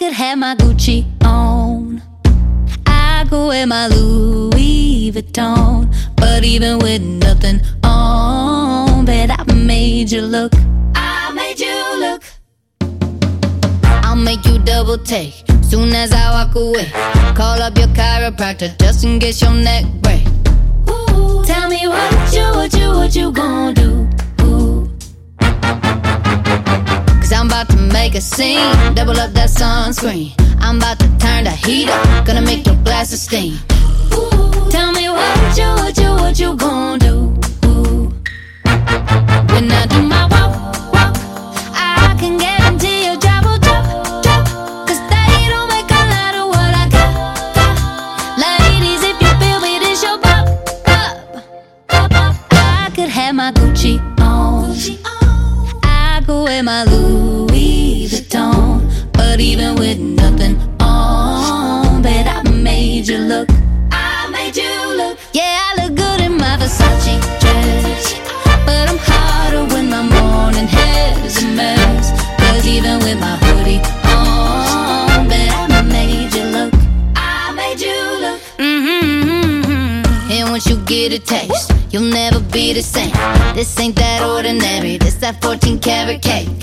could have my Gucci on, I could wear my Louis Vuitton, but even with nothing on, bet I made you look. I made you look. I'll make you double take soon as I walk away. Call up your chiropractor just in case your neck break. Ooh, tell me what you gonna do? Ooh. Cause I'm about to make a scene, double up that sunscreen. I'm about to turn the heat up, gonna make your glasses steam. Ooh, tell me what you gonna do? Ooh. When I do my walk, I can guarantee you trouble, cause they don't make a lot of what I got. Ladies, if you feel me, this your pop. I could have my Gucci on, I could wear my Louis Vuitton, but even with nothing on, bet I made you look. I made you look. Yeah, I look good in my Versace dress, but I'm hotter when my morning hair's a mess. Cause even with my hoodie on, bet I made you look. I made you look. And once you get a taste, you'll never be the same. This ain't that ordinary, this that 14 karat cake.